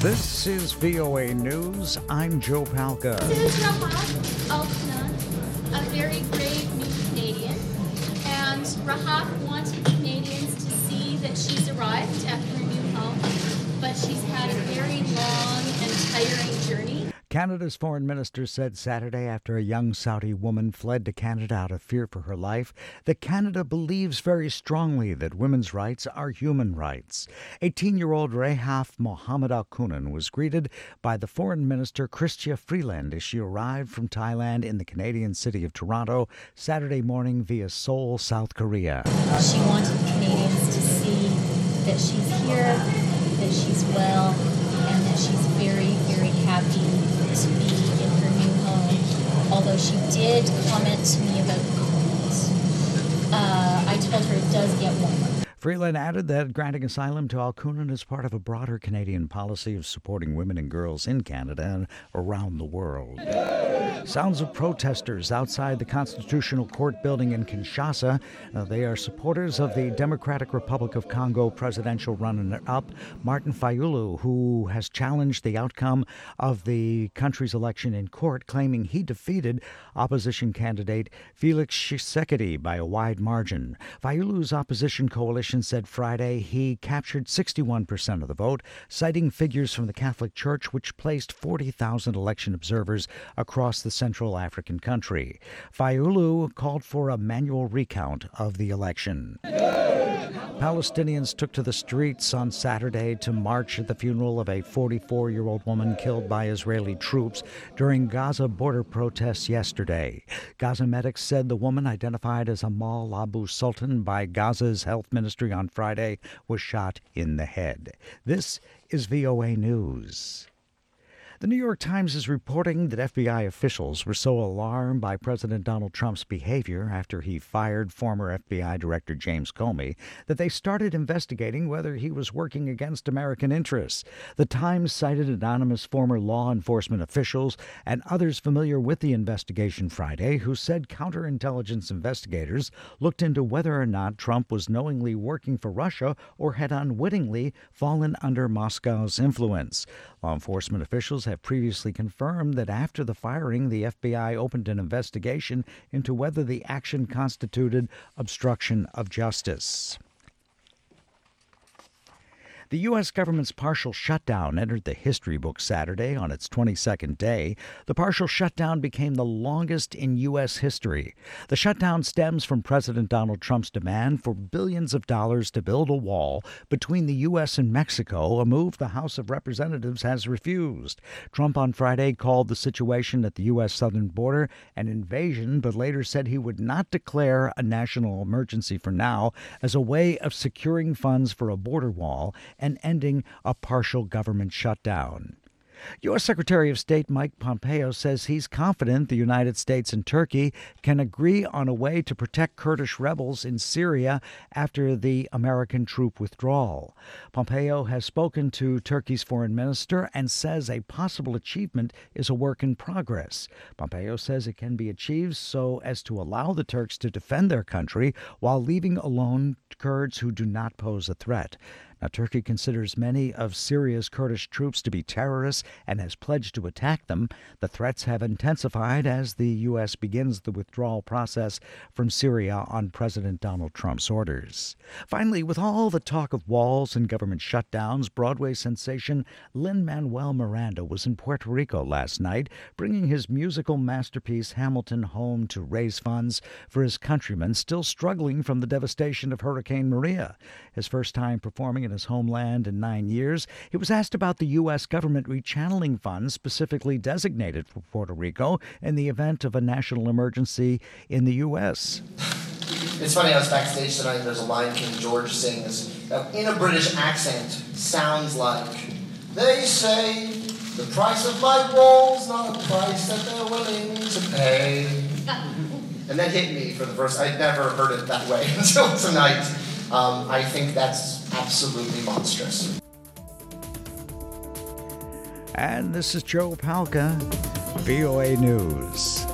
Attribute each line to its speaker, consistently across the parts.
Speaker 1: This is VOA News. I'm Joe Palca.
Speaker 2: This is Rahaf Altman, a very brave new Canadian. And Rahaf wanted Canadians to see that she's arrived at her new home, but she's had a very long and tiring journey.
Speaker 1: Canada's foreign minister said Saturday after a young Saudi woman fled to Canada out of fear for her life that Canada believes very strongly that women's rights are human rights. 18-year-old Rahaf Mohammed Al Kunan was greeted by the foreign minister Chrystia Freeland as she arrived from Thailand in the Canadian city of Toronto Saturday morning via Seoul, South Korea.
Speaker 2: She wanted Canadians to see that she's here, that she's well, and that she's very, very happy to be in her new home. Although she did comment to me about the cold. I told her it does get warmer.
Speaker 1: Freeland added that granting asylum to Al Kunan is part of a broader Canadian policy of supporting women and girls in Canada and around the world. Sounds of protesters outside the Constitutional Court building in Kinshasa. They are supporters of the Democratic Republic of Congo presidential runner-up Martin Fayulu, who has challenged the outcome of the country's election in court, claiming he defeated opposition candidate Felix Tshisekedi by a wide margin. Fayulu's opposition coalition said Friday he captured 61% of the vote, citing figures from the Catholic Church, which placed 40,000 election observers across the Central African country. Fayulu called for a manual recount of the election. Palestinians took to the streets on Saturday to march at the funeral of a 44-year-old woman killed by Israeli troops during Gaza border protests yesterday. Gaza medics said the woman, identified as Amal Abu Sultan by Gaza's health ministry on Friday, was shot in the head. This is VOA News. The New York Times is reporting that FBI officials were so alarmed by President Donald Trump's behavior after he fired former FBI Director James Comey that they started investigating whether he was working against American interests. The Times cited anonymous former law enforcement officials and others familiar with the investigation Friday who said counterintelligence investigators looked into whether or not Trump was knowingly working for Russia or had unwittingly fallen under Moscow's influence. Law enforcement officials have previously confirmed that after the firing, the FBI opened an investigation into whether the action constituted obstruction of justice. The U.S. government's partial shutdown entered the history books Saturday on its 22nd day. The partial shutdown became the longest in U.S. history. The shutdown stems from President Donald Trump's demand for billions of dollars to build a wall between the U.S. and Mexico, a move the House of Representatives has refused. Trump on Friday called the situation at the U.S. southern border an invasion, but later said he would not declare a national emergency for now as a way of securing funds for a border wall and ending a partial government shutdown. U.S. Secretary of State Mike Pompeo says he's confident the United States and Turkey can agree on a way to protect Kurdish rebels in Syria after the American troop withdrawal. Pompeo has spoken to Turkey's foreign minister and says a possible achievement is a work in progress. Pompeo says it can be achieved so as to allow the Turks to defend their country while leaving alone Kurds who do not pose a threat. Now, Turkey considers many of Syria's Kurdish troops to be terrorists and has pledged to attack them. The threats have intensified as the U.S. begins the withdrawal process from Syria on President Donald Trump's orders. Finally, with all the talk of walls and government shutdowns, Broadway sensation Lin-Manuel Miranda was in Puerto Rico last night, bringing his musical masterpiece Hamilton home to raise funds for his countrymen still struggling from the devastation of Hurricane Maria. His first time performing in his homeland in 9 years, he was asked about the U.S. government rechanneling funds specifically designated for Puerto Rico in the event of a national emergency in the U.S.
Speaker 3: It's funny, I was backstage tonight and there's a line King George sings that in a British accent sounds like, they say the price of my wall's not a price that they're willing to pay. And that hit me for the first, I'd never heard it that way until tonight. I think that's absolutely monstrous.
Speaker 1: And this is Joe Palca, VOA News.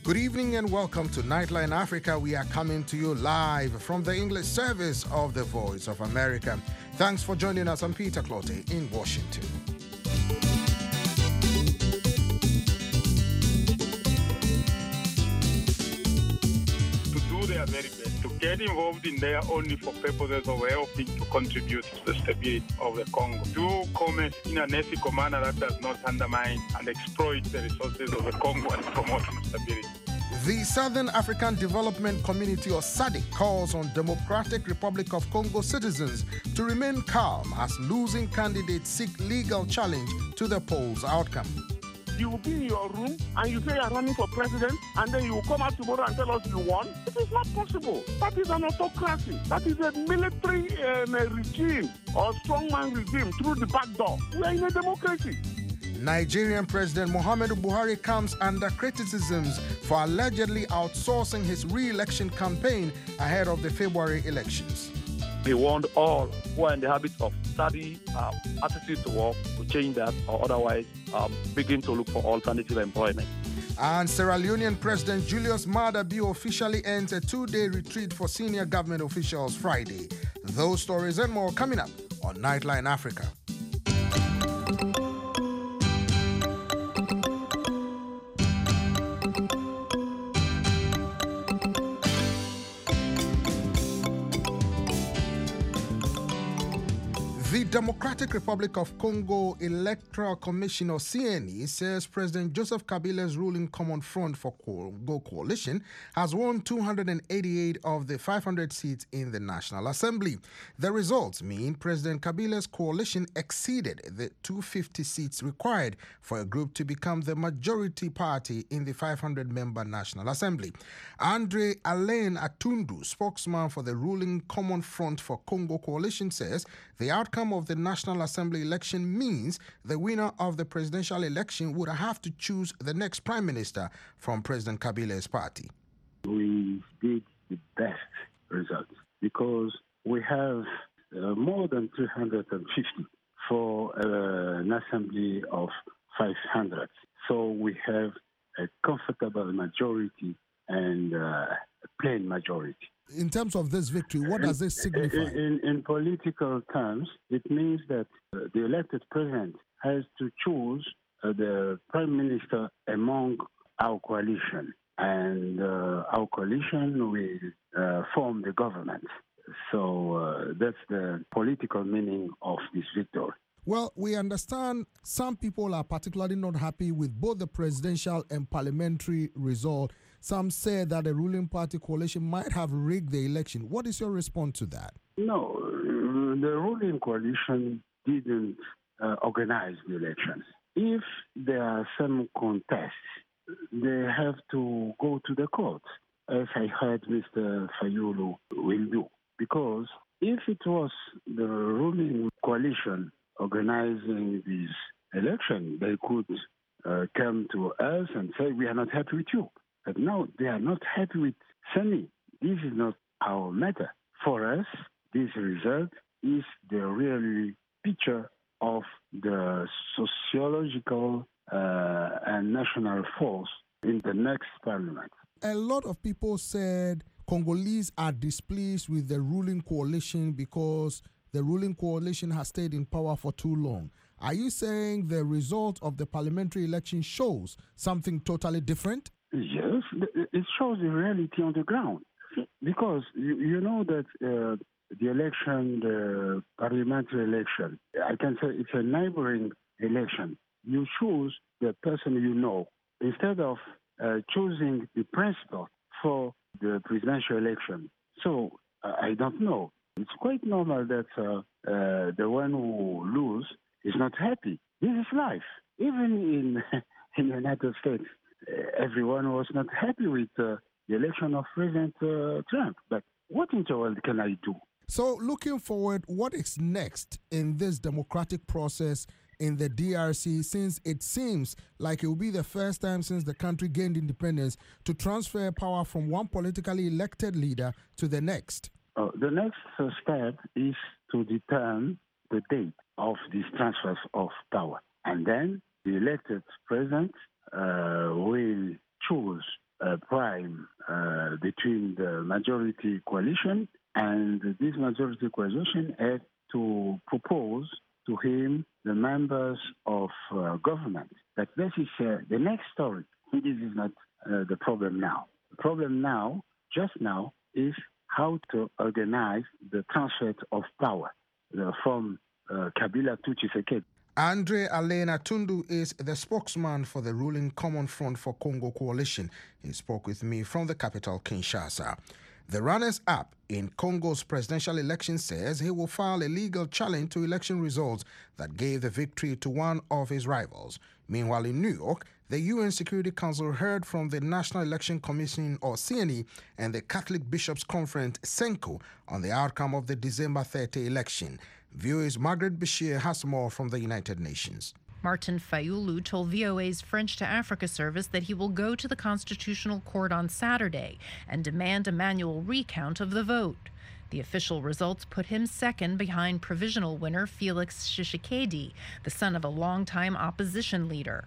Speaker 4: Good evening and welcome to Nightline Africa. We are coming to you live from the English service of the Voice of America. Thanks for joining us. I'm Peter Clottey in Washington.
Speaker 5: To do their very best, to get involved in there only for purposes of helping to contribute to the stability of the Congo. Do commerce in an ethical manner that does not undermine and exploit the resources of the Congo and promote stability.
Speaker 4: The Southern African Development Community, or SADC, calls on Democratic Republic of Congo citizens to remain calm as losing candidates seek legal challenge to the polls' outcome.
Speaker 6: You will be in your room and you say you're running for president, and then you will come out tomorrow and tell us you won. It is not possible. That is an autocracy. That is a military regime or strongman regime through the back door. We are in a democracy.
Speaker 4: Nigerian President Muhammadu Buhari comes under criticisms for allegedly outsourcing his re-election campaign ahead of the February elections.
Speaker 7: He warned all who are in the habit of study, attitude to work, to change that, or otherwise begin to look for alternative employment.
Speaker 4: And Sierra Leonean President Julius Maada Bio officially ends a 2-day retreat for senior government officials Friday. Those stories and more coming up on Nightline Africa. The Democratic Republic of Congo Electoral Commission, or CNE, says President Joseph Kabila's ruling Common Front for Congo Coalition has won 288 of the 500 seats in the National Assembly. The results mean President Kabila's coalition exceeded the 250 seats required for a group to become the majority party in the 500-member National Assembly. Andre Alain Atundu, spokesman for the ruling Common Front for Congo Coalition, says the outcome of the National Assembly election means the winner of the presidential election would have to choose the next prime minister from President Kabila's party.
Speaker 8: We did the best results because we have more than 350 for an assembly of 500. So we have a comfortable majority and a plain majority.
Speaker 4: In terms of this victory, what does this signify?
Speaker 8: In political terms, it means that the elected president has to choose the prime minister among our coalition. And our coalition will form the government. So that's the political meaning of this victory.
Speaker 4: Well, we understand some people are particularly not happy with both the presidential and parliamentary result. Some say that the ruling party coalition might have rigged the election. What is your response to that?
Speaker 8: No, the ruling coalition didn't organize the elections. If there are some contests, they have to go to the courts, as I heard Mr. Fayulu will do. Because if it was the ruling coalition organizing this election, they could come to us and say, we are not happy with you. But now they are not happy with Sani. This is not our matter. For us, this result is the real picture of the sociological and national force in the next parliament.
Speaker 4: A lot of people said Congolese are displeased with the ruling coalition because the ruling coalition has stayed in power for too long. Are you saying the result of the parliamentary election shows something totally different?
Speaker 8: Yes, it shows the reality on the ground. Because you know that the election, the parliamentary election, I can say it's a neighboring election. You choose the person you know instead of choosing the principal for the presidential election. So I don't know. It's quite normal that the one who loses is not happy. This is life. Even in the United States, everyone was not happy with the election of President Trump. But what in the world can I do?
Speaker 4: So looking forward, what is next in this democratic process in the DRC, since it seems like it will be the first time since the country gained independence to transfer power from one politically elected leader to the next?
Speaker 8: The next step is to determine the date of these transfers of power. And then the elected president will choose prime between the majority coalition, and this majority coalition had to propose to him the members of government. But this is the next story. This is not the problem now. The problem now, just now, is how to organize the transfer of power from Kabila to Tshisekedi.
Speaker 4: Andre Alena Tundu is the spokesman for the ruling Common Front for Congo coalition. He spoke with me from the capital, Kinshasa. The runners-up in Congo's presidential election says he will file a legal challenge to election results that gave the victory to one of his rivals. Meanwhile, in New York, the UN Security Council heard from the National Election Commission, or CNE, and the Catholic Bishops' Conference, CENCO, on the outcome of the December 30 election. VOA's Margaret Bashir has more from the United Nations.
Speaker 9: Martin Fayulu told VOA's French to Africa service that he will go to the Constitutional Court on Saturday and demand a manual recount of the vote. The official results put him second behind provisional winner Felix Tshisekedi, the son of a longtime opposition leader.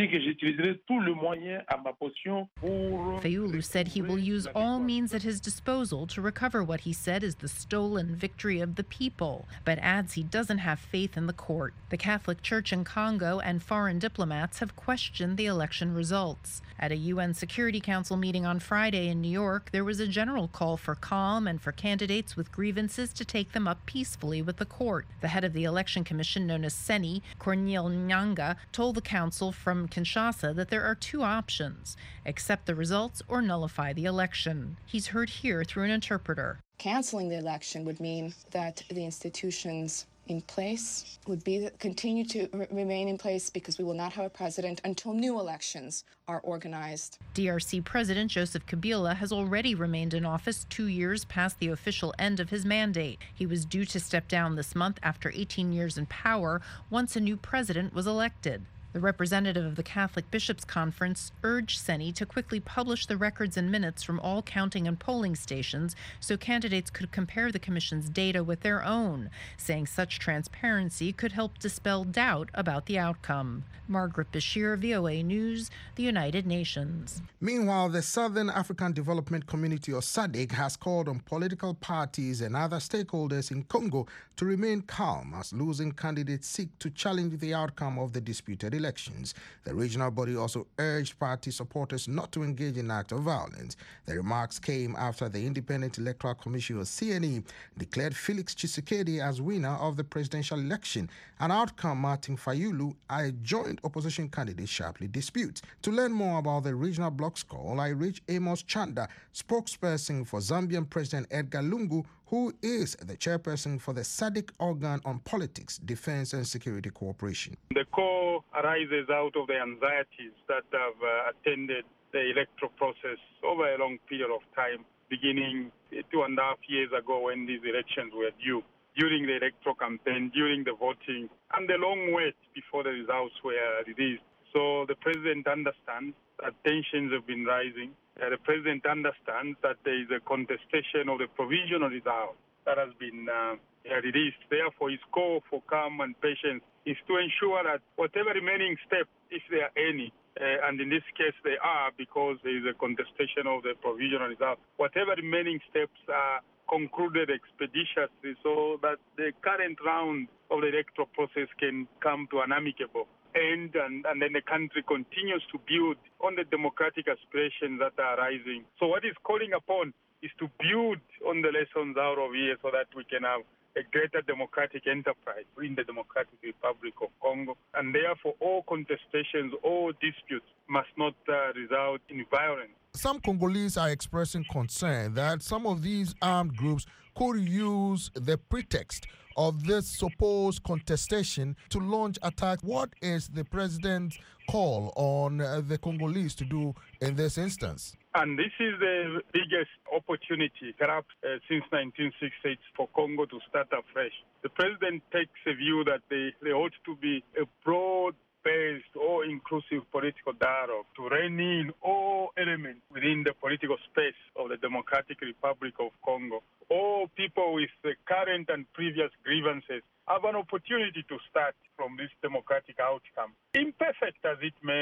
Speaker 9: Fayulu said he will use all means at his disposal to recover what he said is the stolen victory of the people, but adds he doesn't have faith in the court. The Catholic Church in Congo and foreign diplomats have questioned the election results. At a UN Security Council meeting on Friday in New York, there was a general call for calm and for candidates with grievances to take them up peacefully with the court. The head of the election commission, known as CENI, Corneille Nyanga, told the council from Kinshasa that there are two options: accept the results or nullify the election. He's heard here through an interpreter.
Speaker 10: Canceling the election would mean that the institutions in place would continue to remain in place because we will not have a president until new elections are organized.
Speaker 9: DRC President Joseph Kabila has already remained in office 2 years past the official end of his mandate. He was due to step down this month after 18 years in power once a new president was elected. The representative of the Catholic Bishops' Conference urged CENI to quickly publish the records and minutes from all counting and polling stations so candidates could compare the Commission's data with their own, saying such transparency could help dispel doubt about the outcome. Margaret Bashir, VOA News, the United Nations.
Speaker 4: Meanwhile, the Southern African Development Community, or SADC, has called on political parties and other stakeholders in Congo to remain calm as losing candidates seek to challenge the outcome of the disputed elections. The regional body also urged party supporters not to engage in acts of violence. The remarks came after the Independent Electoral Commission, or CNE, declared Felix Tshisekedi as winner of the presidential election, an outcome Martin Fayulu, a joint opposition candidate, sharply disputes. To learn more about the regional bloc's call, I reached Amos Chanda, spokesperson for Zambian President Edgar Lungu, who is the chairperson for the SADC organ on politics, defense and security cooperation.
Speaker 5: The call arises out of the anxieties that have attended the electoral process over a long period of time, beginning 2.5 years ago when these elections were due, during the electoral campaign, during the voting, and the long wait before the results were released. So the president understands that tensions have been rising. The president understands that there is a contestation of the provisional result that has been released. Therefore, his call for calm and patience is to ensure that whatever remaining steps, if there are any, and in this case they are because there is a contestation of the provisional result, whatever remaining steps are concluded expeditiously so that the current round of the electoral process can come to an amicable end, and then the country continues to build on the democratic aspirations that are rising. So what is calling upon is to build on the lessons out of here so that we can have a greater democratic enterprise in the Democratic Republic of Congo. And therefore, all contestations, all disputes must not result in violence.
Speaker 4: Some Congolese are expressing concern that some of these armed groups could use the pretext of this supposed contestation to launch attacks. What is the president's call on the Congolese to do in this instance?
Speaker 5: And this is the biggest opportunity, perhaps since 1968, for Congo to start afresh. The president takes a view that there ought to be a broad-based or inclusive political dialogue to rein in all elements within the political space of the Democratic Republic of Congo. All people with the current and previous grievances have an opportunity to start from this democratic outcome. Imperfect as it may,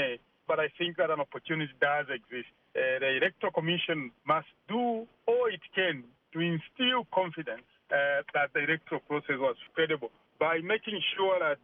Speaker 5: but I think that an opportunity does exist. The Electoral Commission must do all it can to instill confidence that the electoral process was credible by making sure that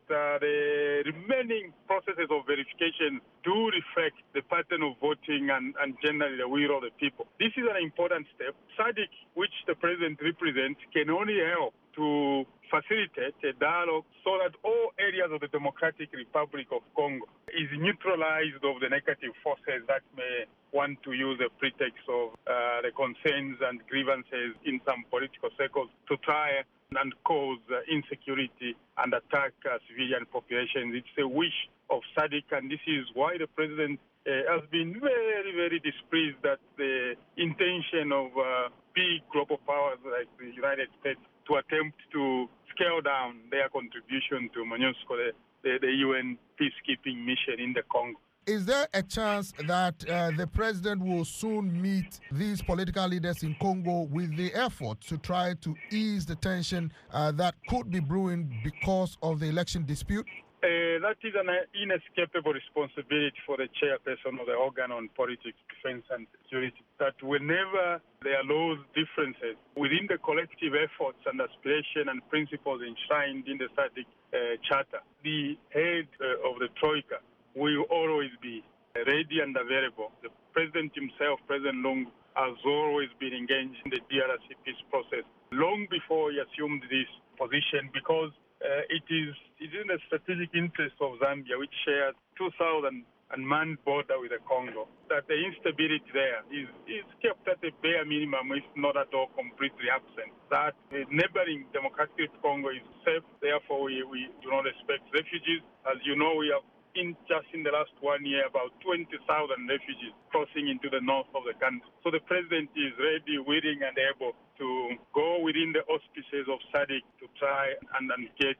Speaker 5: the remaining processes of verification do reflect the pattern of voting and generally the will of the people. This is an important step. SADC, which the President represents, can only help to facilitate a dialogue so that all areas of the Democratic Republic of Congo is neutralized of the negative forces that may want to use the pretext of the concerns and grievances in some political circles to try and cause insecurity and attack civilian populations. It's a wish of SADC, and this is why the President has been very, very displeased that the intention of big global powers like the United States to attempt to scale down their contribution to MONUSCO, the UN peacekeeping mission in the Congo.
Speaker 4: Is there a chance that the president will soon meet these political leaders in Congo with the effort to try to ease the tension that could be brewing because of the election dispute?
Speaker 5: That is an inescapable responsibility for the chairperson of the organ on politics, defense and security, that whenever there are those differences within the collective efforts and aspiration and principles enshrined in the SADC Charter, the head of the Troika will always be ready and available. The President himself, President Lungu, has always been engaged in the DRC peace process long before he assumed this position, because it is in the strategic interest of Zambia, which shares 2,000 man border with the Congo, that the instability there is kept at a bare minimum, if not at all completely absent. That the neighboring Democratic Congo is safe, therefore we do not expect refugees. As you know, we have just in the last 1 year, about 20,000 refugees crossing into the north of the country. So the president is ready, willing, and able to go within the auspices of SADC to try and get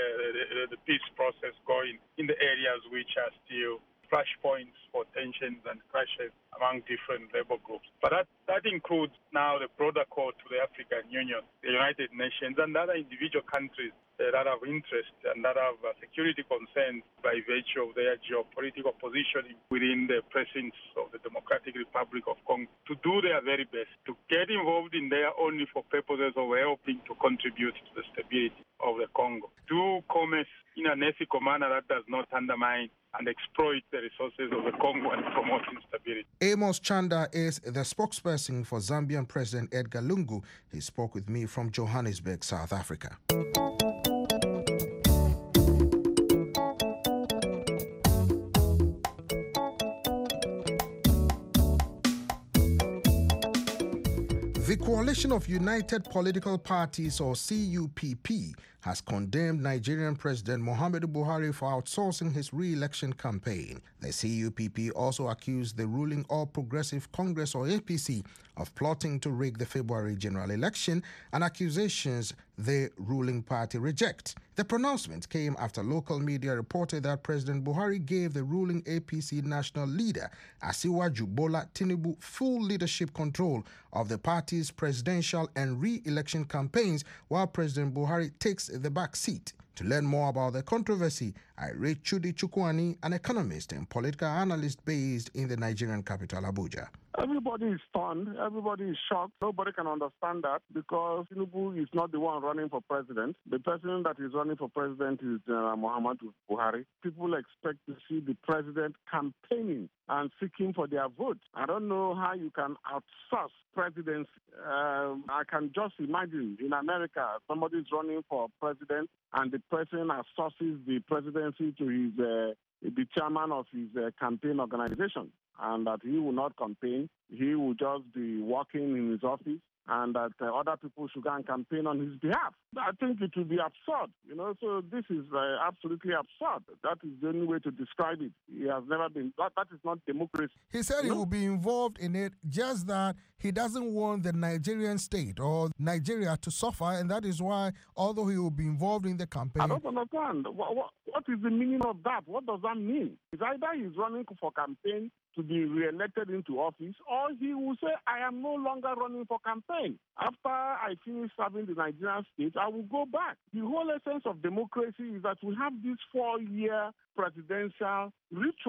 Speaker 5: the peace process going in the areas which are still flashpoints for tensions and clashes among different labor groups. But that includes now the broader call to the African Union, the United Nations, and other individual countries that have interest and that have security concerns by virtue of their geopolitical positioning within the precincts of the Democratic Republic of Congo, to do their very best to get involved in there only for purposes of helping to contribute to the stability of the Congo. Do commerce in an ethical manner that does not undermine and exploit the resources of the Congo and promote instability.
Speaker 4: Amos Chanda is the spokesperson for Zambian President Edgar Lungu. He spoke with me from Johannesburg, South Africa. The Coalition of United Political Parties, or CUPP, has condemned Nigerian President Muhammadu Buhari for outsourcing his re-election campaign. The CUPP also accused the ruling All Progressive Congress, or APC, of plotting to rig the February general election, and accusations the ruling party reject. The pronouncement came after local media reported that President Buhari gave the ruling APC national leader, Asiwaju Bola Tinubu, full leadership control of the party's presidential and re-election campaigns, while President Buhari takes the back seat. To learn more about the controversy, I rate Chudi Chukwani, an economist and political analyst based in the Nigerian capital, Abuja.
Speaker 6: Everybody is stunned. Everybody is shocked. Nobody can understand that, because Tinubu is not the one running for president. The person that is running for president is Muhammadu Buhari. People expect to see the president campaigning and seeking for their vote. I don't know how you can outsource presidency. I can just imagine in America, somebody is running for president and the president outsources the presidency to the chairman of his campaign organization, and that he will not campaign. He will just be working in his office, and that other people should go and campaign on his behalf. I think it will be absurd, so this is absolutely absurd. That is the only way to describe it. He has never been, that is not democracy.
Speaker 4: He said he will be involved in it, just that he doesn't want the Nigerian state or Nigeria to suffer, and that is why, although he will be involved in the campaign...
Speaker 6: I don't understand. What is the meaning of that? What does that mean? It's either he's running for campaign to be re-elected into office, or he will say, I am no longer running for campaign. After I finish serving the Nigerian state, I will go back. The whole essence of democracy is that we have this 4-year presidential ritual.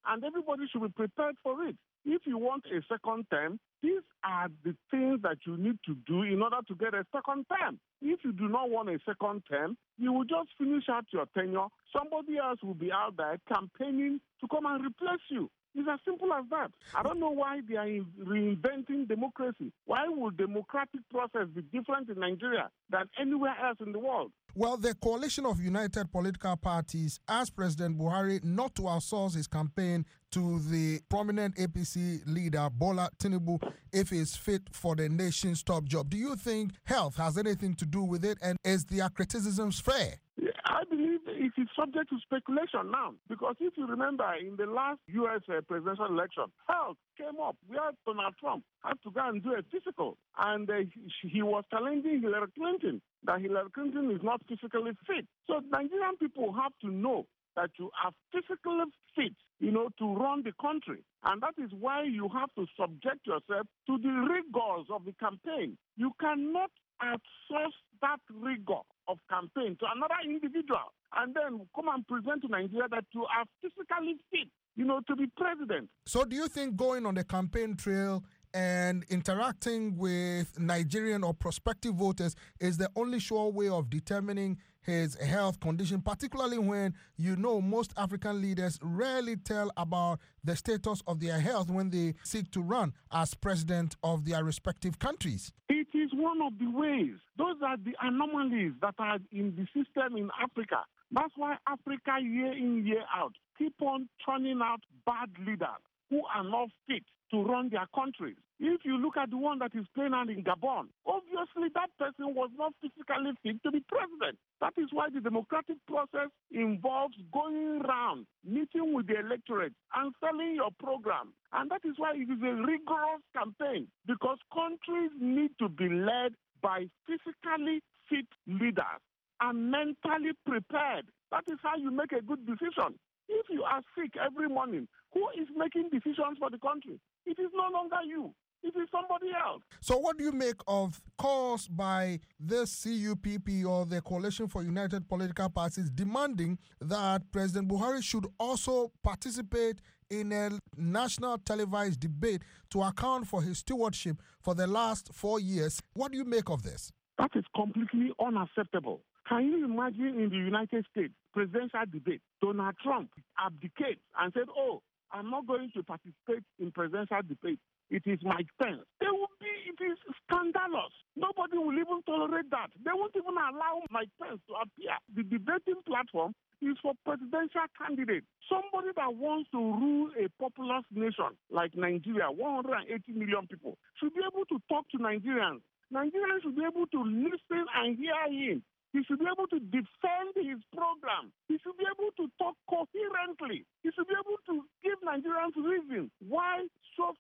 Speaker 6: and everybody should be prepared for it. If you want a second term, these are the things that you need to do in order to get a second term. If you do not want a second term, you will just finish out your tenure. Somebody else will be out there campaigning to come and replace you. It's as simple as that. I don't know why they are reinventing democracy. Why would democratic process be different in Nigeria than anywhere else in the world?
Speaker 4: Well, the coalition of united political parties asked President Buhari not to outsource his campaign to the prominent APC leader, Bola Tinubu, if he is fit for the nation's top job. Do you think health has anything to do with it, and is their criticisms fair?
Speaker 6: I believe it is subject to speculation now, because if you remember, in the last U.S. presidential election, health came up where Donald Trump had to go and do a physical, and he was challenging Hillary Clinton, that Hillary Clinton is not physically fit. So Nigerian people have to know that you are physically fit, to run the country. And that is why you have to subject yourself to the rigors of the campaign. You cannot outsource that rigor of campaign to another individual and then come and present to Nigeria that you are physically fit, to be president.
Speaker 4: So do you think going on the campaign trail and interacting with Nigerian or prospective voters is the only sure way of determining his health condition, particularly when most African leaders rarely tell about the status of their health when they seek to run as president of their respective countries?
Speaker 6: It is one of the ways. Those are the anomalies that are in the system in Africa. That's why Africa, year in, year out, keep on churning out bad leaders who are not fit to run their countries. If you look at the one that is playing out in Gabon, obviously that person was not physically fit to be president. That is why the democratic process involves going around, meeting with the electorate and selling your program. And that is why it is a rigorous campaign, because countries need to be led by physically fit leaders and mentally prepared. That is how you make a good decision. If you are sick every morning, who is making decisions for the country? It is no longer you. It is somebody else.
Speaker 4: So what do you make of calls by this CUPP or the Coalition for United Political Parties demanding that President Buhari should also participate in a national televised debate to account for his stewardship for the last 4 years? What do you make of this?
Speaker 6: That is completely unacceptable. Can you imagine in the United States presidential debate, Donald Trump abdicates and said, I'm not going to participate in presidential debate. It is Mike Pence. It is scandalous. Nobody will even tolerate that. They won't even allow Mike Pence to appear. The debating platform is for presidential candidates. Somebody that wants to rule a populous nation like Nigeria, 180 million people, should be able to talk to Nigerians. Nigerians should be able to listen and hear him. He should be able to defend his program. He should be able to talk coherently. He should be able to give Nigerians reason why so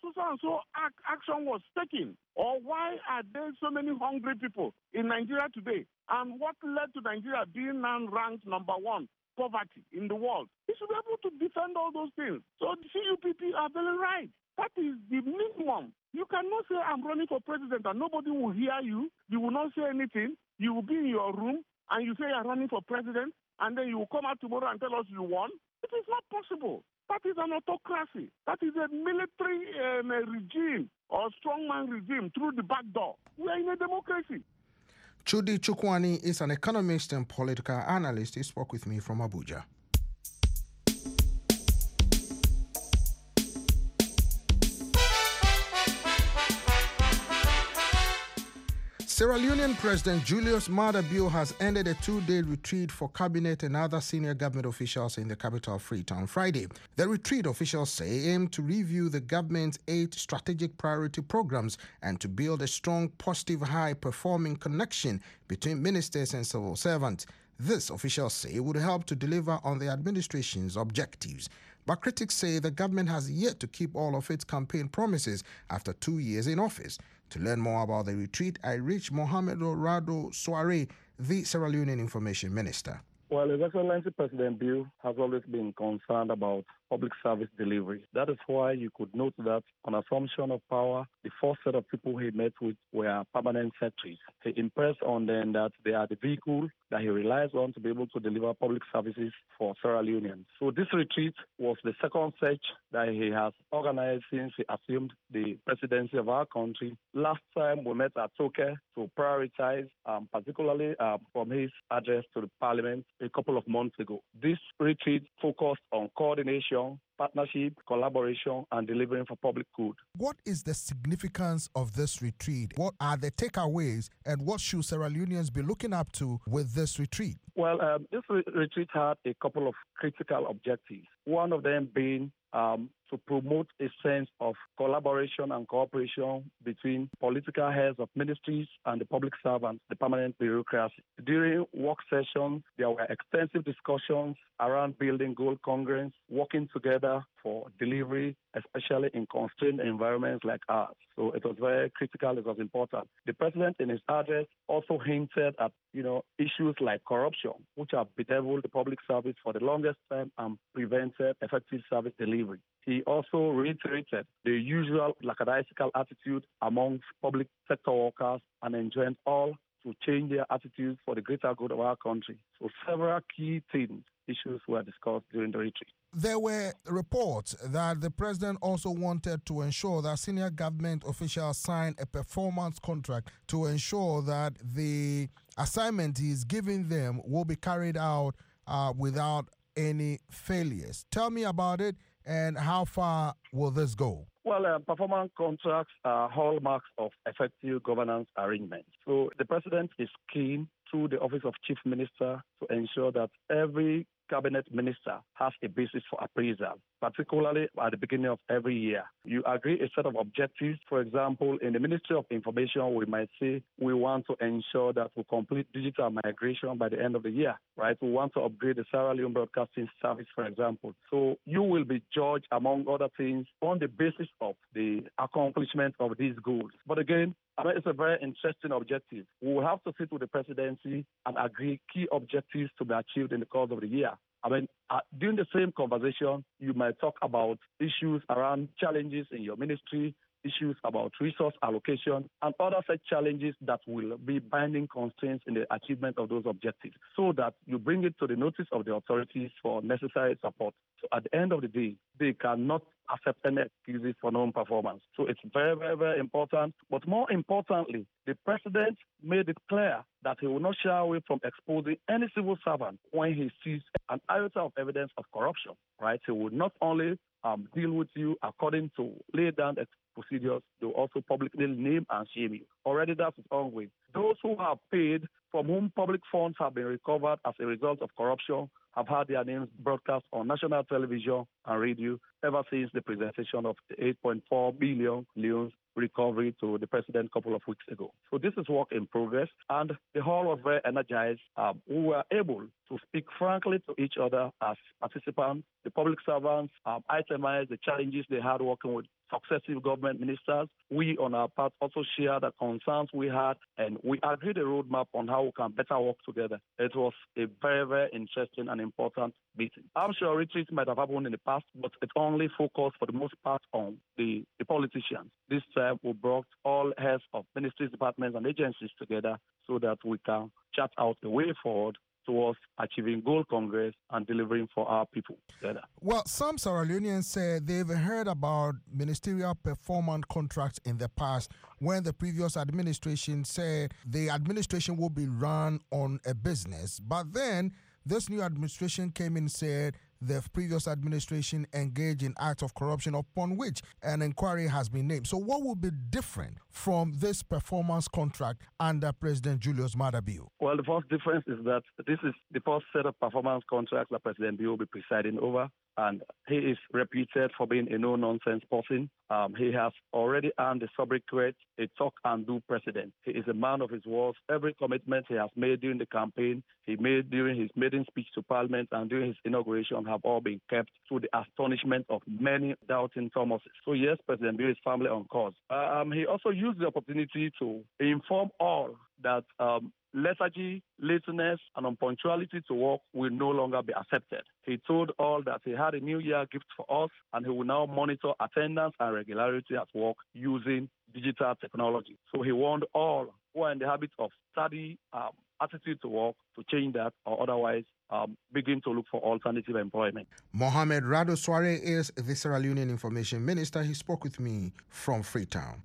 Speaker 6: action was taken, or why are there so many hungry people in Nigeria today, and what led to Nigeria being now ranked number 1, poverty in the world. He should be able to defend all those things. So the CUPP are very right. That is the minimum. You cannot say I'm running for president and nobody will hear you. You will not say anything. You will be in your room and you say you're running for president, and then you will come out tomorrow and tell us you won. It is not possible. That is an autocracy. That is a military regime or strongman regime through the back door. We are in a democracy.
Speaker 4: Chudi Chukwani is an economist and political analyst. He spoke with me from Abuja. Sierra Leonean President Julius Maada Bio has ended a 2-day retreat for cabinet and other senior government officials in the capital Freetown Friday. The retreat, officials say, aimed to review the government's 8 strategic priority programs and to build a strong, positive, high-performing connection between ministers and civil servants. This, officials say, would help to deliver on the administration's objectives. But critics say the government has yet to keep all of its campaign promises after 2 years in office. To learn more about the retreat, I reached Mohamed Rado Soare, the Sierra Leonean Information Minister.
Speaker 7: Well, His Excellency President Bio has always been concerned about public service delivery. That is why you could note that on assumption of power, the first set of people he met with were permanent secretaries. He impressed on them that they are the vehicle that he relies on to be able to deliver public services for Sierra Leoneans. So this retreat was the second such that he has organized since he assumed the presidency of our country. Last time we met at Toke to prioritize, particularly from his address to the parliament a couple of months ago. This retreat focused on coordination, partnership, collaboration, and delivering for public good.
Speaker 4: What is the significance of this retreat? What are the takeaways, and what should Sierra Leoneans be looking up to with this retreat?
Speaker 7: Well, this retreat had a couple of critical objectives. One of them being to promote a sense of collaboration and cooperation between political heads of ministries and the public servants, the permanent bureaucracy. During work sessions, there were extensive discussions around building goal congruence, working together for delivery, especially in constrained environments like ours. So it was very critical, it was important. The president in his address also hinted at, issues like corruption, which have bedeviled the public service for the longest time and prevented effective service delivery. He also reiterated the usual lackadaisical attitude amongst public sector workers and enjoined all to change their attitudes for the greater good of our country. So several key issues were discussed during the retreat.
Speaker 4: There were reports that the president also wanted to ensure that senior government officials sign a performance contract to ensure that the assignment he's giving them will be carried out without any failures. Tell me about it, and how far will this go?
Speaker 7: Well, performance contracts are hallmarks of effective governance arrangements. So the president is keen through the Office of Chief Minister to ensure that every cabinet minister has a basis for appraisal, particularly at the beginning of every year. You agree a set of objectives. For example, in the Ministry of Information, we might say we want to ensure that we complete digital migration by the end of the year, right? We want to upgrade the Sierra Leone Broadcasting Service, for example. So you will be judged, among other things, on the basis of the accomplishment of these goals. But again, it's a very interesting objective. We will have to sit with the presidency and agree key objectives to be achieved in the course of the year. During the same conversation, you might talk about issues around challenges in your ministry, issues about resource allocation, and other such challenges that will be binding constraints in the achievement of those objectives, so that you bring it to the notice of the authorities for necessary support. So at the end of the day, they cannot accept any excuses for non-performance. So it's very, very, very important. But more importantly, the president made it clear that he will not shy away from exposing any civil servant when he sees an iota of evidence of corruption, right? He will not only deal with you according to laid down procedures, they will also publicly name and shame you. Already that's his own way. Those who have paid, from whom public funds have been recovered as a result of corruption, have had their names broadcast on national television and radio ever since the presentation of the 8.4 billion leones recovery to the president a couple of weeks ago. So this is work in progress, and the hall was very energized. We were able to speak frankly to each other as participants. The public servants itemized the challenges they had working with successive government ministers. We, on our part, also shared the concerns we had, and we agreed a roadmap on how we can better work together. It was a very, very interesting and important meeting. I'm sure retreats might have happened in the past, but it only focused for the most part on the politicians. This time, we brought all heads of ministries, departments, and agencies together so that we can chart out the way forward towards achieving goal congress and delivering for our people together.
Speaker 4: Well, some Sierra Leoneans say they've heard about ministerial performance contracts in the past when the previous administration said the administration will be run on a business. But then this new administration came in and said the previous administration engaged in acts of corruption upon which an inquiry has been named. So what will be different from this performance contract under President Julius Maada Bio?
Speaker 7: Well, the first difference is that this is the first set of performance contracts that President Bio will be presiding over, and he is reputed for being a no-nonsense person. He has already earned the sobriquet, a talk-and-do president. He is a man of his words. Every commitment he has made during the campaign, he made during his maiden speech to Parliament and during his inauguration have all been kept, to the astonishment of many doubting Thomases. So yes, President Bio is firmly on course. He also used the opportunity to inform all that lethargy, laziness, and unpunctuality to work will no longer be accepted. He told all that he had a New Year gift for us, and he will now monitor attendance and regularity at work using digital technology. So he warned all who are in the habit of study attitude to work to change that, or otherwise begin to look for alternative employment.
Speaker 4: Mohamed Rado Soare is the Sierra Leonean Information Minister. He spoke with me from Freetown.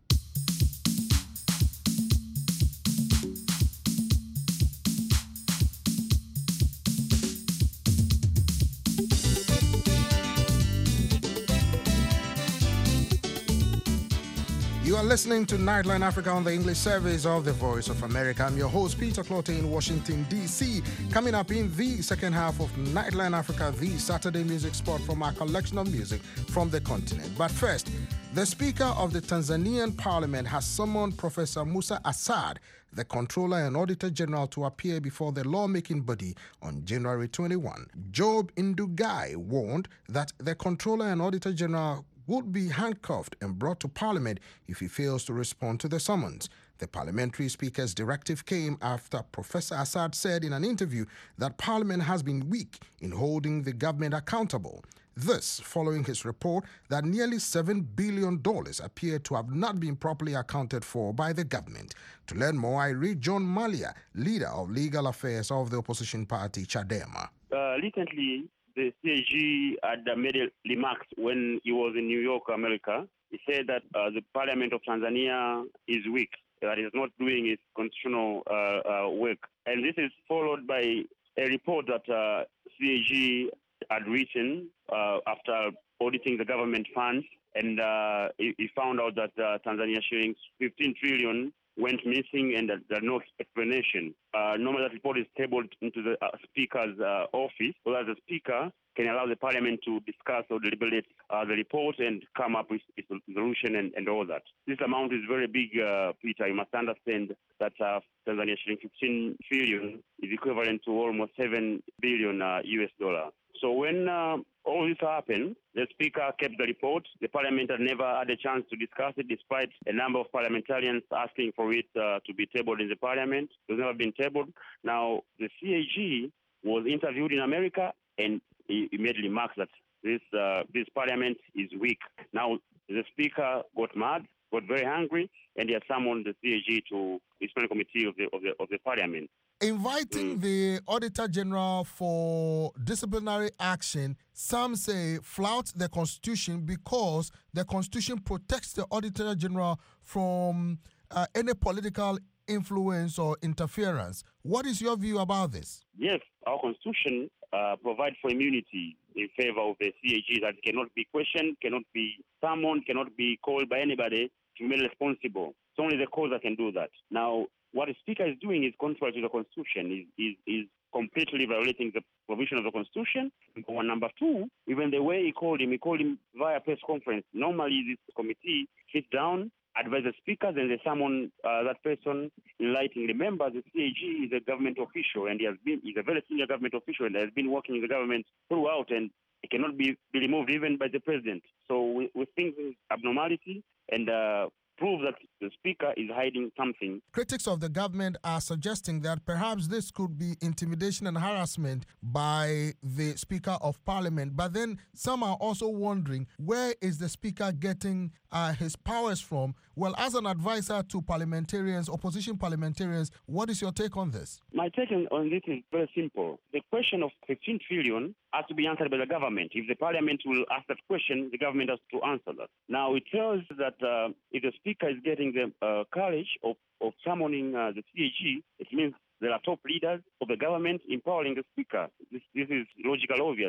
Speaker 4: You are listening to Nightline Africa on the English service of the Voice of America. I'm your host, Peter Clotte in Washington, D.C. Coming up in the second half of Nightline Africa, the Saturday music spot from our collection of music from the continent. But first, the Speaker of the Tanzanian Parliament has summoned Professor Musa Assad, the Controller and Auditor General, to appear before the lawmaking body on January 21. Job Ndugai warned that the Controller and Auditor General would be handcuffed and brought to Parliament if he fails to respond to the summons. The parliamentary speaker's directive came after Professor Assad said in an interview that Parliament has been weak in holding the government accountable. This following his report that nearly $7 billion appeared to have not been properly accounted for by the government. To learn more, I read John Malia, leader of legal affairs of the opposition party Chadema.
Speaker 11: Recently, the CAG had made remarks when he was in New York, America. He said that the Parliament of Tanzania is weak, that it is not doing its constitutional work. And this is followed by a report that CAG had written after auditing the government funds, and he found out that Tanzania shillings 15 trillion went missing and there's no explanation. Normally that report is tabled into the Speaker's office so that the Speaker can allow the Parliament to discuss or deliberate the report and come up with a solution and all that. This amount is very big, Peter. You must understand that Tanzania shilling 15 trillion is equivalent to almost $7 billion US dollar. So when all this happened, the Speaker kept the report. The Parliament had never had a chance to discuss it, despite a number of parliamentarians asking for it to be tabled in the Parliament. It has never been tabled. Now, the CAG was interviewed in America, and he made remarks that this Parliament is weak. Now, the Speaker got mad, got very angry, and he has summoned the CAG to the Disciplinary Committee of the Parliament.
Speaker 4: Inviting the Auditor General for disciplinary action, some say flouts the Constitution because the Constitution protects the Auditor General from any political influence or interference. What is your view about this?
Speaker 11: Yes, our Constitution provides for immunity in favor of the CAG that cannot be questioned, cannot be summoned, cannot be called by anybody to be made responsible. It's only the court that can do that. Now, what the Speaker is doing is contrary to the Constitution, is completely violating the provision of the Constitution. Number one. Number two, even the way he called him via press conference. Normally, this committee sits down, advise the Speaker, then they summon that person in writing. Remember, the CAG is a government official, and he's a very senior government official, and has been working in the government throughout, and it cannot be removed even by the president. So we think this is abnormality, and prove that the Speaker is hiding something.
Speaker 4: Critics of the government are suggesting that perhaps this could be intimidation and harassment by the Speaker of Parliament. But then some are also wondering, where is the Speaker getting his powers from? Well, as an advisor to parliamentarians, opposition parliamentarians, what is your take on this?
Speaker 11: My take on this is very simple. The question of 15 trillion has to be answered by the government. If the Parliament will ask that question, the government has to answer that. Now, it tells that if the Speaker is getting the courage of summoning the CAG, it means there are top leaders of the government empowering the Speaker. This is logical, obvious.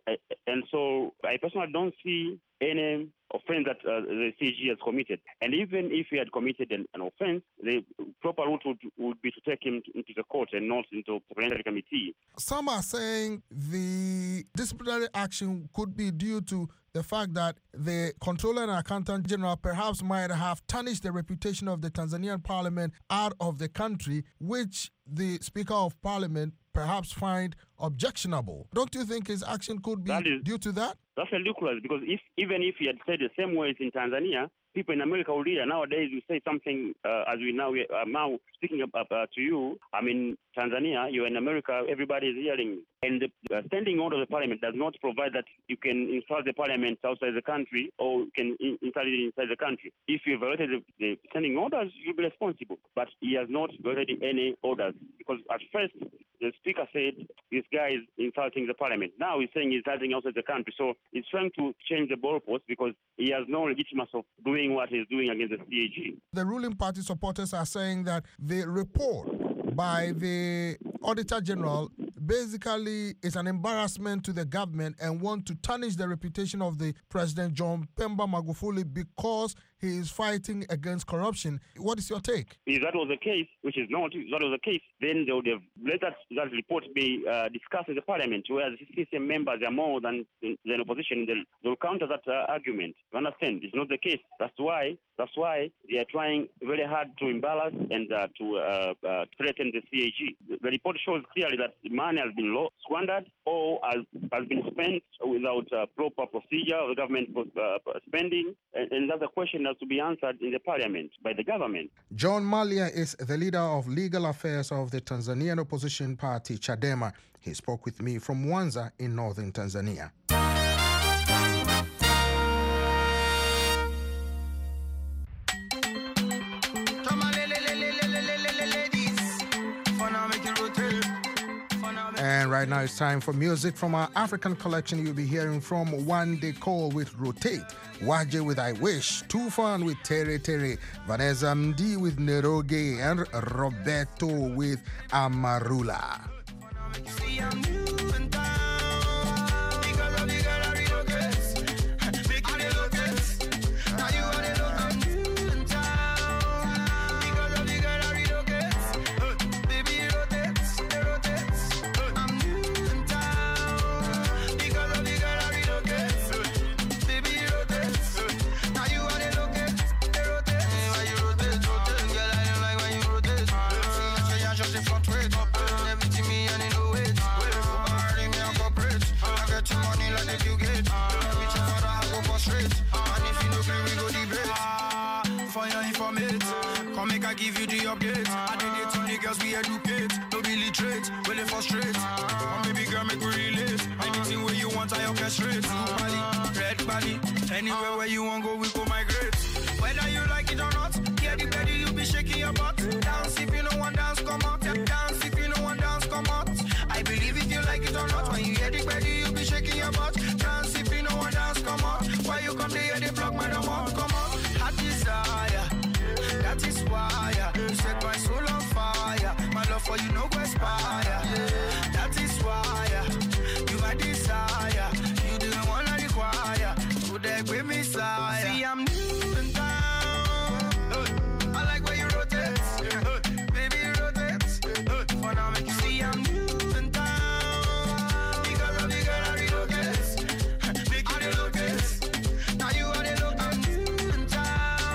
Speaker 11: And so I personally don't see any offense that the CAG has committed. And even if he had committed an offense, the proper route would be to take him into the court and not into the parliamentary committee.
Speaker 4: Some are saying the disciplinary action could be due to the fact that the Controller and Accountant General perhaps might have tarnished the reputation of the Tanzanian Parliament out of the country, which the Speaker of Parliament perhaps find objectionable. Don't you think his action could be due to that?
Speaker 11: That's ridiculous, because even if he had said the same words in Tanzania, people in America will hear. Nowadays, you say something as we are now speaking to you. I mean, Tanzania, you're in America, everybody is hearing. And the standing order of the parliament does not provide that you can insult the parliament outside the country or you can insult it inside the country. If you violated the standing orders, you'll be responsible. But he has not violated any orders because at first the speaker said this guy is insulting the parliament. Now he's saying he's insulting outside the country. So he's trying to change the ballpost because he has no legitimacy of doing what he's doing against the CAG.
Speaker 4: The ruling party supporters are saying that the report by the Auditor General basically is an embarrassment to the government and want to tarnish the reputation of the President John Pombe Magufuli because he is fighting against corruption. What is your take?
Speaker 11: If that was the case, which is not, if that was the case, then they would have let that report be discussed in the parliament, where the CCM members are more than opposition. They'll counter that argument. You understand? It's not the case. That's why they are trying very hard to embarrass and to threaten the CAG. The report shows clearly that the money has been squandered or has been spent without proper procedure of the government spending, and that's a question that has to be answered in the parliament by the government.
Speaker 4: John Malia is the leader of legal affairs of the Tanzanian opposition party, Chadema. He spoke with me from Mwanza in northern Tanzania. And right now it's time for music from our African collection. You'll be hearing from One Day Call with Rotate, Waje with I Wish, Tufan with Tere Tere, Vanessa Mdi with Neroge, and Roberto with Amarula.
Speaker 12: Give you the updates. I did it to niggas we educate. No be literate, will they frustrate? One baby girl make we relate. Anything where you want I orchestrate. Blue body, red body. Anywhere where you want go we go migrate. Whether you like it or not, yeah the belly you be shaking your butt. Dance if you know one dance come out. Dance if you know one dance come out. I believe if you like it or not. When you hear the belly you be shaking your butt. Dance if you know one dance come out. Why you come there they block my number? Come on, hot desire. That is why you set my soul on fire. My love for you no go expire. That is why you my desire. You the one I require. Would they give me sire? See I'm new in town. I like where you rotate. Baby rotate. For now make you see I'm new in town. Because of the girl I relocate. Make you relocate. Now you are the look I'm new in town.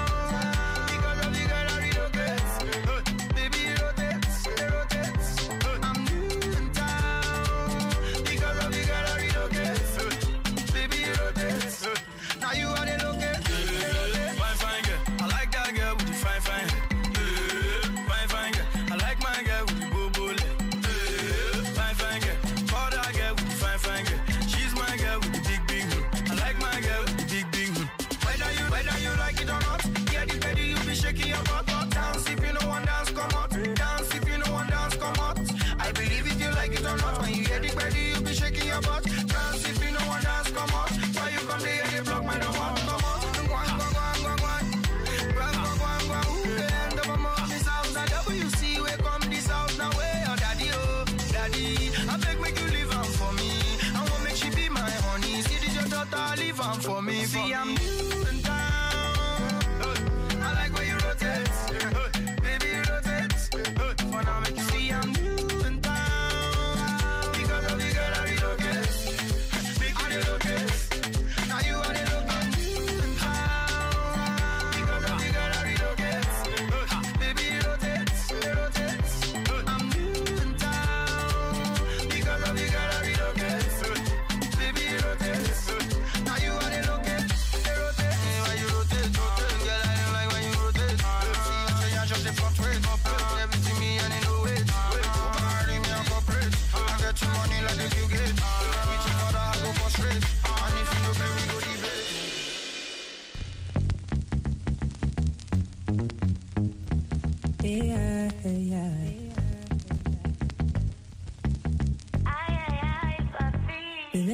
Speaker 12: For me, see I'm new in town. I like where you rotate, baby rotate. For now make you see I'm new in town. Because of the girl I relocate, make you relocate. Now you are the look I'm new in town. Because of the girl I relocate, baby rotate. I'm new in town. Because of the girl I relocate, baby rotate. Now you are the look.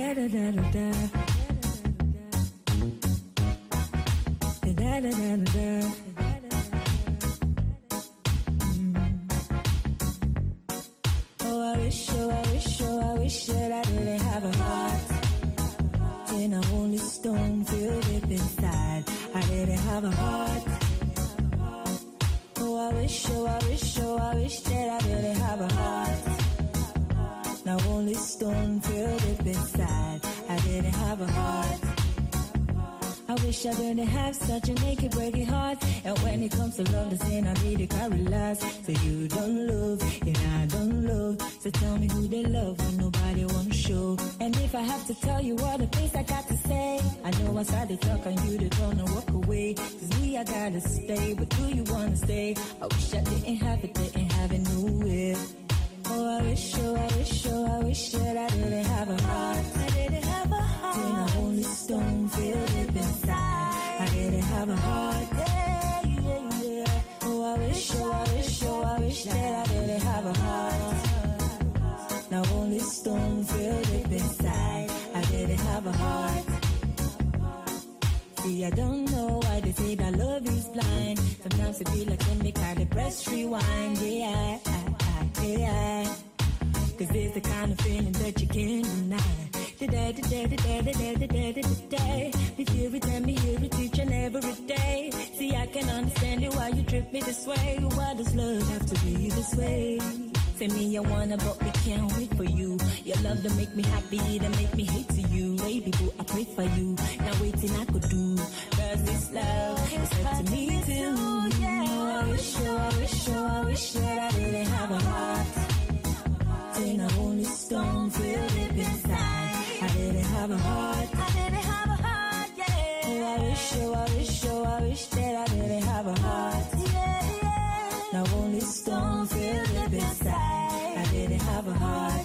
Speaker 13: I wish that I didn't have a heart. In a only stone filled deep inside. I didn't have a heart. I wish that I didn't have a heart. Now only stone filled deep inside. I didn't have a heart. I wish I didn't have such a naked, breaking heart. And when it comes to love, the sin I need to carry last. So you don't love, and I don't love. So tell me who they love when nobody wants to show. And if I have to tell you all the things I got to say, I know I started to talk on you to turn and walk away. Cause me, I gotta stay, but do you wanna stay? I wish I didn't have it nowhere. I wish that I didn't have a heart. I didn't have a heart. Then I only stone filled deep inside. I didn't have a heart. I wish that I didn't have a heart. Now only stone filled deep inside. I didn't have a heart. See, I don't know why they say that love is blind. Sometimes it feel like when they kind of press rewind. Yeah. Cause it's the kind of feeling that you can't deny. Me feel it and me hear it each and every day. See, I can understand it why you trip me this way. Why does love have to be this way? Say me I wanna, but we can't wait for you. Your love to make me happy, to make me hate to you. Baby boo, I pray for you. Now waiting I could do. Cause this love is up to me too. Yeah. I wish that I didn't have a heart. Then I only stone filled deep inside. I didn't have a heart. Yeah. I wish that I didn't have a heart. Yeah. Now only stone filled deep inside. I didn't have a heart.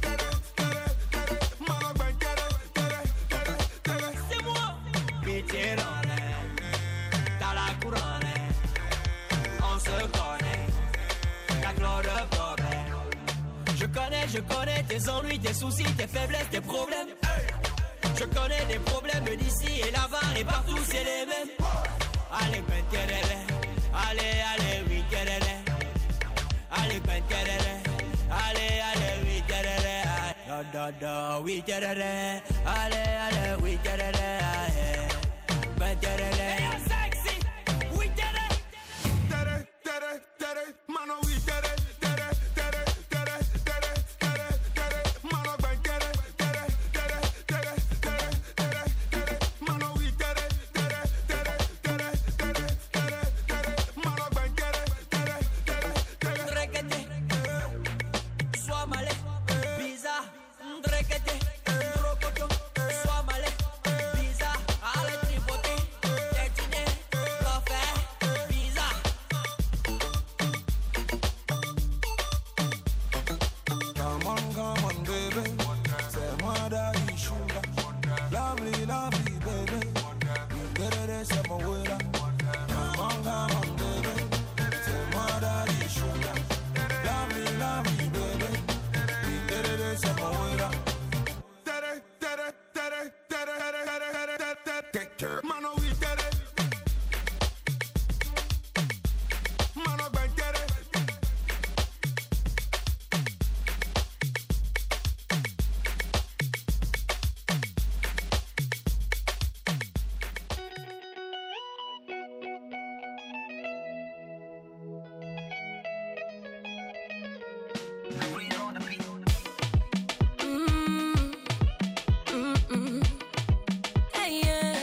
Speaker 14: Quiero je connais tes ennuis, tes soucis, tes faiblesses, tes problèmes. Je connais des problèmes d'ici et là-bas et partout c'est les mêmes. Allez, ben terere, allez, oui terere. Allez, ben terere, allez, oui terere. Da, oui terere. Allez, oui terere. Ben terere. Sexy, oui terere.
Speaker 12: Tere, mano, oui tere. Mano, ben tere. Mano, oui tere. Mano, ben tere.
Speaker 14: Drekete, sois malé, bizarre. Drekete, drogoto, sois malé, bizarre. Allez, tripoter, tétiner, l'affaire, bizarre.
Speaker 12: Come on, baby. C'est moi d'aller sugar. Lovely, baby. Tere, c'est mon willa. Come on, baby. C'est moi d'aller sugar. Lovely, baby. Tere, c'est mon willa. Tere. Mano, we tere. Mano, ben tere.
Speaker 15: Hey, yeah.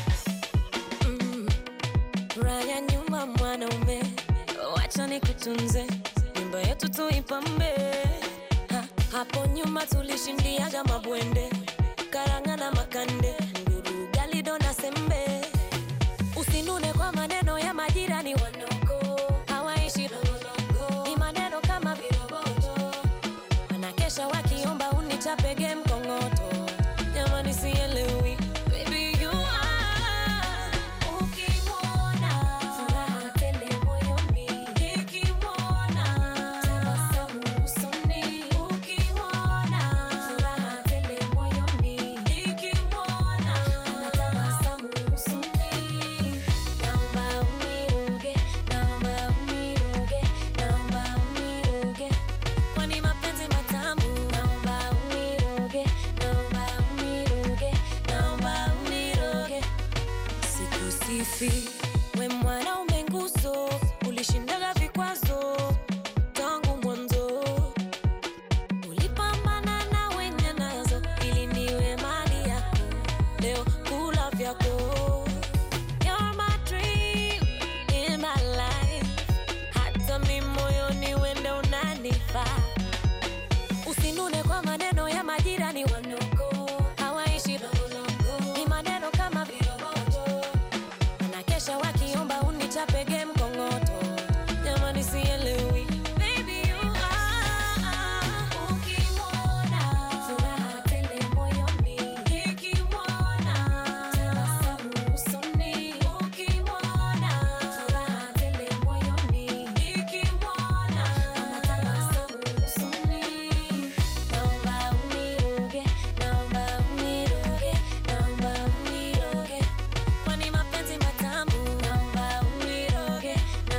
Speaker 15: Raya nyuma mwanaume, wacha nikutunze, nyumba yetu tuipambe. Hapo nyuma tulishindiaga mabwende, karanga na makande, nguru galido na sembe. Usinune kwa maneno ya majirani wanoko, hawaishi longolongo, ni maneno kama viroboto. Wanakesha wakiomba unichapege mkongoto, jamani sielewi. Baby you are, ukimwona furaha tele moyoni, nikimwona tabasamu usoni, ukimwona furaha tele moyoni, nikimwona tabasamu usoni. Naomba uniroge, kwani mapenzi matamu. Naomba uniroge, sikusifi we mwanaume nguzo, ulishindaga vikwazo tangu mwanzo, ulipambana na wenye nazo ili niwe mali yako, leo kula vyako. You're my dream in my life, hata mi moyoni wende unanifaa. Usinune kwa maneno ya majirani wanoko, hawaishi longolongo, ni maneno kama viroboto. Wanakesha wakiomba unichapege mkongoto, jamani sielewi. Baby you are, ukimwona furaha tele moyoni, nikimwona tabasamu usoni, ukimwona furaha tele moyoni, nikimwona tabasamu usoni. Naomba uniroge, kwani mapenzi matamu. Naomba uniroge,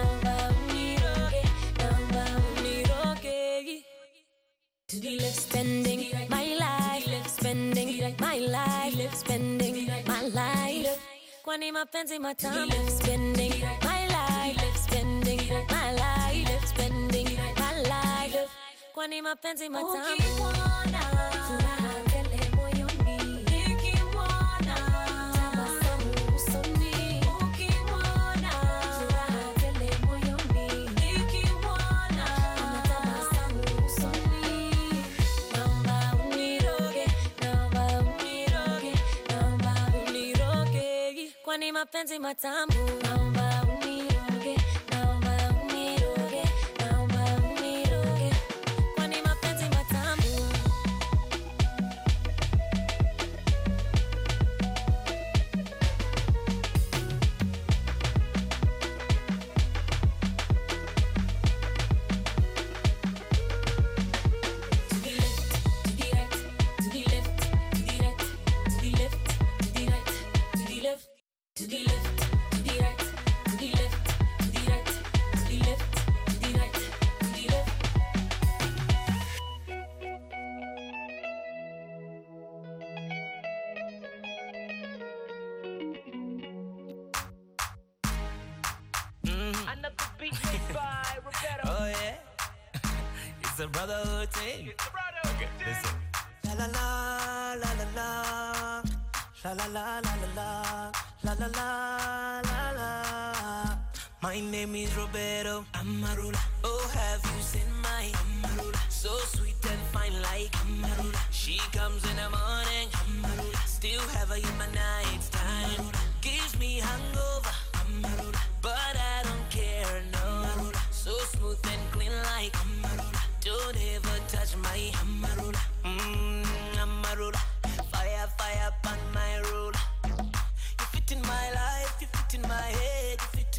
Speaker 15: to the left, spending my life, spending my life, spending my life, kwani mapenzi matamu. Spending my life, spending my life, spending my life, kwani mapenzi matamu. Ukimwona furaha tele moyoni, nikimwona tabasamu usoni, ukimwona furaha tele moyoni, nikimwona tabasamu usoni. Naomba uniroge, kwani mapenzi matamu. Naomba uniroge, kwani mapenzi matamu.
Speaker 14: a brotherhood thing. Okay, listen. La la la la la la. La la la la la la. La la la la la. My name is Roberto Amarula. Oh, have you seen my Amarula? So sweet and fine like Amarula. She comes in the morning, Amarula. Still have her in my night time. Gives me hangover, Amarula. But I don't care, no. Amarula. So smooth and clean like Amarula. Don't ever touch my Amarula. Amarula. Fire, fire upon my roller. You fit in my life, you fit in my head, you fit to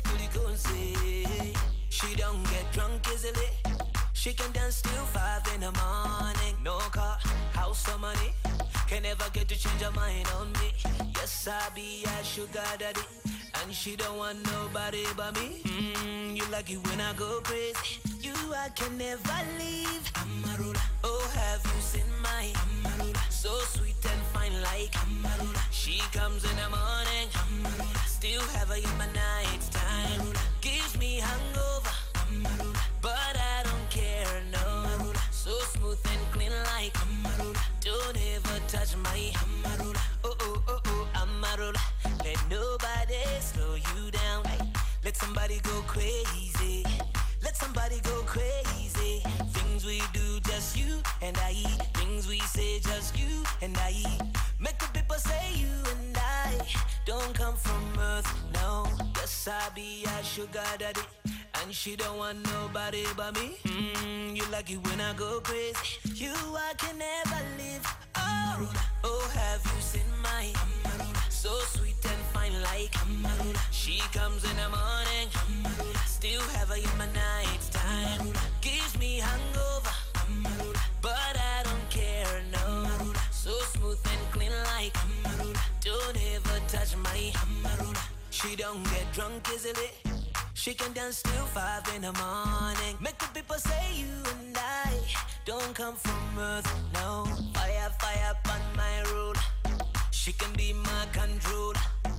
Speaker 14: say. She don't get drunk easily. She can dance till 5 in the morning. No car, house or money. Can never get to change her mind on me. Yes, I be a sugar daddy. And she don't want nobody but me. You like it when I go crazy. You I can never leave. Amarula. Oh, have you seen my Amarula? So sweet and fine like Amarula. She comes in the morning. Amarula. Still have her in my night time. Amarula. Gives me hangover. Amarula. But I don't care, no. Amarula. So smooth and clean like Amarula. Don't ever touch my Amarula. Oh, oh, oh, oh, Amarula. Let nobody slow you down. Let somebody go crazy. Let somebody go crazy. Things we do, just you and I. Things we say, just you and I. Make the people say you and I don't come from earth, no. Yes, I be a sugar daddy. And she don't want nobody but me. You like it when I go crazy. You I can never live. Oh, oh, have you seen my Amarula? So sweet and fine like Amarula. She comes in the morning. Amarula. Still have her in my night time. Amarula. Gives me hangover. Amarula. But I don't care, no. Amarula. So smooth and clean like Amarula. Don't ever touch my Amarula. She don't get drunk easily. She can dance till 5 in the morning. Make the people say you and I don't come from earth, no. Fire, fire upon my rule. She can be my control,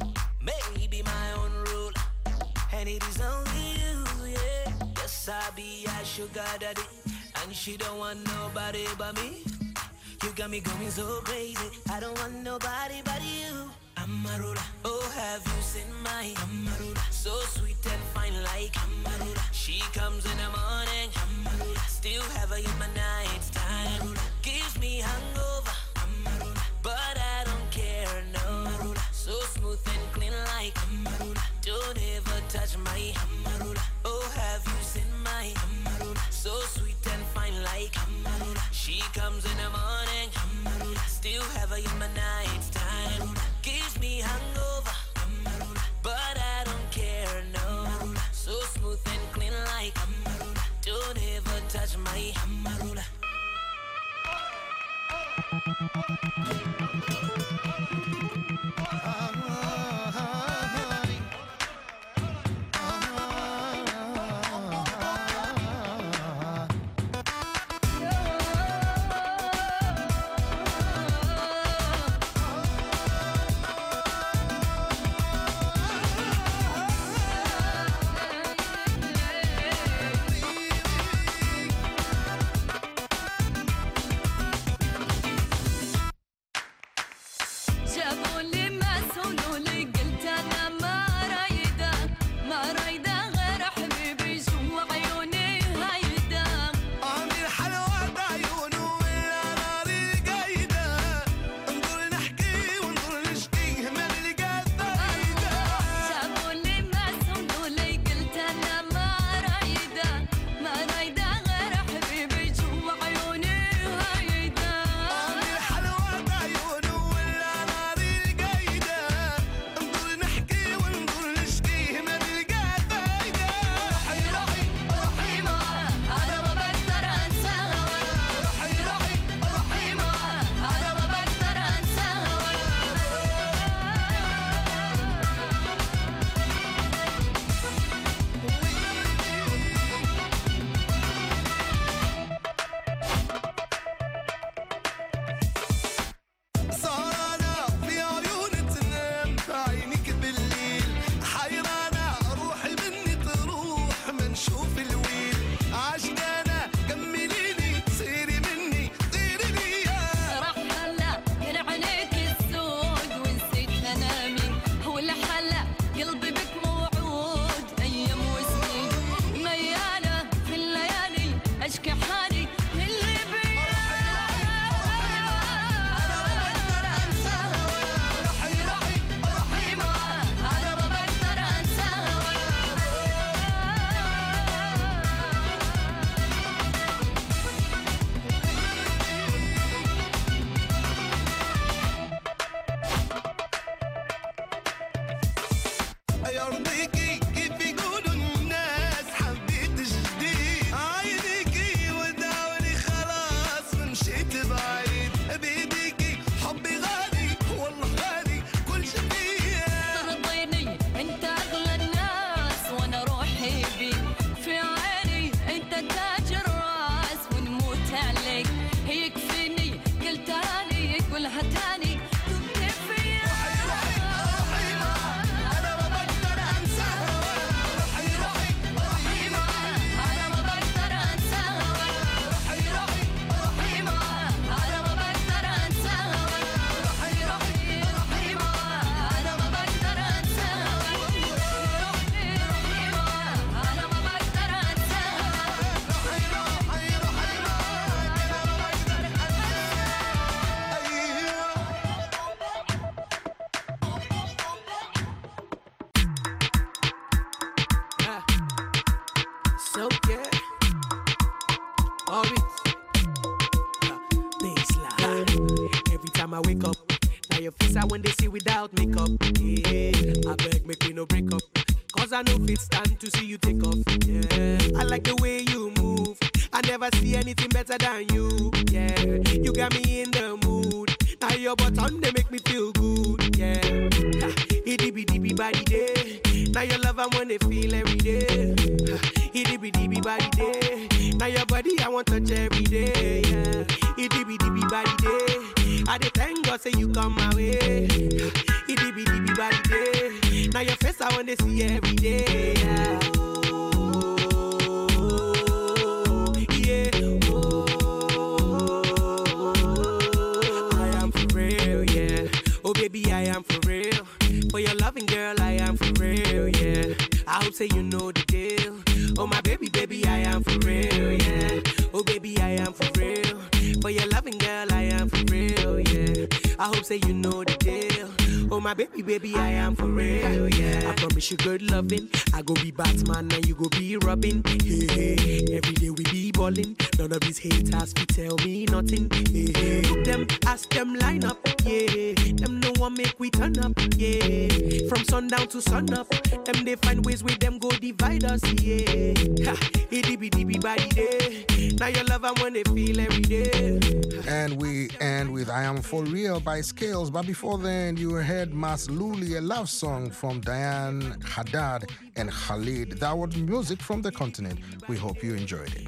Speaker 14: maybe my own rule. And it is only you, yeah. Yes, I be a sugar daddy. And she don't want nobody but me. You got me going so crazy. I don't want nobody but you. Amarula. Oh, have you seen my Amarula? So sweet and fine like Amarula. She comes in the morning. Amarula. Still have her in my night time. Amarula. Gives me hangover. Amarula. But I don't care, no. Amarula. So smooth and clean like Amarula. Don't ever touch my Amarula. Oh, have you seen my Amarula? So sweet and fine like Amarula. She comes in the morning. Amarula. Still have her in my night time. Amarula. Gives me hangover. Amarula. But I don't care, no. Amarula. So smooth and clean like Amarula. Don't ever touch my Amarula.
Speaker 15: اشكي حالي اللي بيا انا ما بقدر انساها روحي معاها انا ما بقدر انساها
Speaker 12: يرضيكي كيف يقولوا الناس حبيت جديد عايديكي وداوني خلاص ومشيت بعيد بيديكي حبي غالي والله غالي كل شي فيا
Speaker 15: ترضيني انت اغلى الناس وانا روحي بيك في عيني انت تاج الراس ونموت عليك يكفيني قلت اني قولها تاني تبني فيا
Speaker 12: انا ما بقدر انساها
Speaker 15: روحي معاها انا ما بقدر انساها روحي معاها انا ما بقدر انساها روحي معاها انا ما بقدر انساها روحي معاها انا ما بقدر
Speaker 16: So yeah, all it, baseline. Every time I wake up, now your face I when they see without makeup. Yeah, I beg make me no break up, cause I know fit stand to see you take off. Yeah, I like the way you move. I never see anything better than you. Yeah, you got me in the mood. Now your button they make me feel good. Yeah, itty bitty body day. Now your love I wanna feel every day. Itty bitty body day. Now your body I want touch every day. Yeah, itty bitty body day. I dey thank God say you come my way. Itty bitty body day. Now your face I wanna see every day. Yeah. Yeah. I am for real, yeah. Oh baby, I am for real. For your loving girl, I am for real, yeah. I hope say you know the deal. Oh my baby, baby, I am for real, yeah. Oh baby, I am for real. For your loving girl, I am for real, yeah. I hope say you know the deal. Oh my baby, baby, I am for real, yeah. I promise you good loving. I go be Batman and you go be Robin. Hey, hey. Every day we be ballin'. None of these haters fi tell me nothing. Hey, hey. Them ask them line up, yeah. Them no one make we turn up, yeah. From sundown to sun up, them they find ways with them go divide us, yeah. Ha, itty bitty body day. Now your love I wanna feel every day.
Speaker 4: And we end with I Am For Real by Scales. But before then, you heard Mas Luli, a love song from Diane Haddad and Khalid. That was music from the continent. We hope you enjoyed it.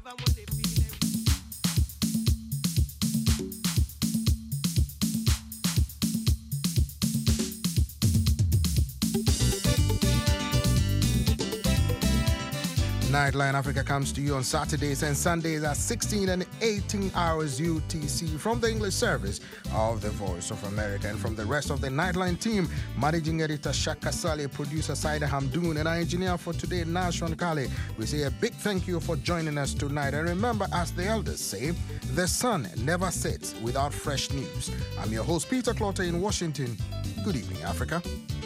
Speaker 4: Nightline Africa comes to you on Saturdays and Sundays at 16 and 18 hours UTC from the English service of the Voice of America. And from the rest of the Nightline team, managing editor Shaka Saleh, producer Saida Hamdoun, and our engineer for today, Nashon Kale, we say a big thank you for joining us tonight. And remember, as the elders say, the sun never sets without fresh news. I'm your host, Peter Clotter in Washington. Good evening, Africa.